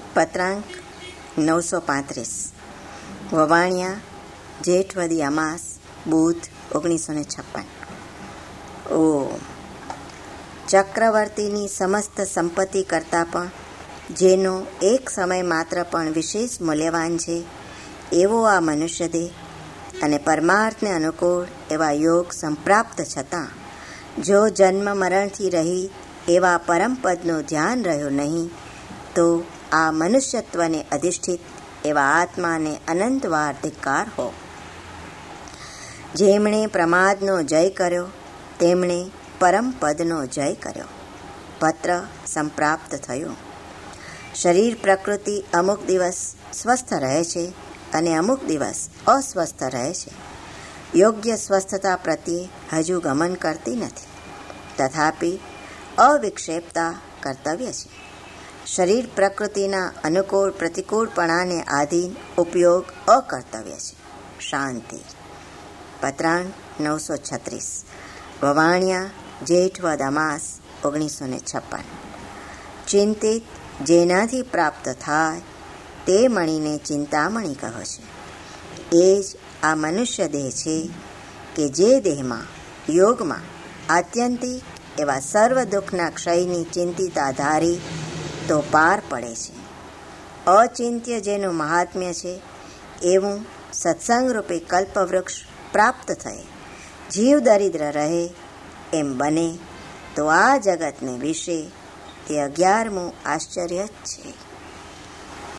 પત્રાંક 935 વવાણિયા જેઠવદી અમાસ બુધ 1956. ઓમ. ચક્રવર્તીની સમસ્ત સંપત્તિ કરતાં પણ જેનો એક સમય માત્ર પણ વિશેષ મૂલ્યવાન છે એવો આ મનુષ્ય દેહ અને પરમાર્થને અનુકૂળ એવા યોગ સંપ્રાપ્ત છતાં જો જન્મ મરણથી રહી એવા પરમપદનું ધ્યાન રહ્યું નહીં તો આ મનુષ્યત્વને અધિષ્ઠિત એવા આત્માને અનંતવાર ધિક્કાર હો. જેમણે પ્રમાદનો જય કર્યો તેમણે પરમપદનો જય કર્યો. પત્ર સંપ્રાપ્ત થયો. શરીર પ્રકૃતિ અમુક દિવસ સ્વસ્થ રહે છે અને અમુક દિવસ અસ્વસ્થ રહે છે. યોગ્ય સ્વસ્થતા પ્રત્યે હજુ ગમન કરતી નથી, તથાપિ અવિક્ષેપતા કર્તવ્ય છે. શરીર પ્રકૃતિના અનુકૂળ પ્રતિકૂળપણાને આધીન ઉપયોગ અકર્તવ્ય છે. શાંતિ. પત્રાંક 936 વવાણિયા જેઠવદ અમાસ 1956. ચિંતિત જેનાથી પ્રાપ્ત થાય તે મણીને ચિંતામણી કહે છે. એ જ આ મનુષ્ય દેહ છે કે જે દેહમાં યોગમાં આત્યંતિક એવા સર્વ દુઃખના ક્ષયની ચિંતિતા ધારી તો પાર પડે છે. અચિંત્ય જેનું મહાત્મ્ય છે એવું સત્સંગરૂપે કલ્પવૃક્ષ પ્રાપ્ત થઈ જીવ દરિદ્ર રહે એમ બને તો આ જગતને વિશે તે 11મું આશ્ચર્ય જ છે.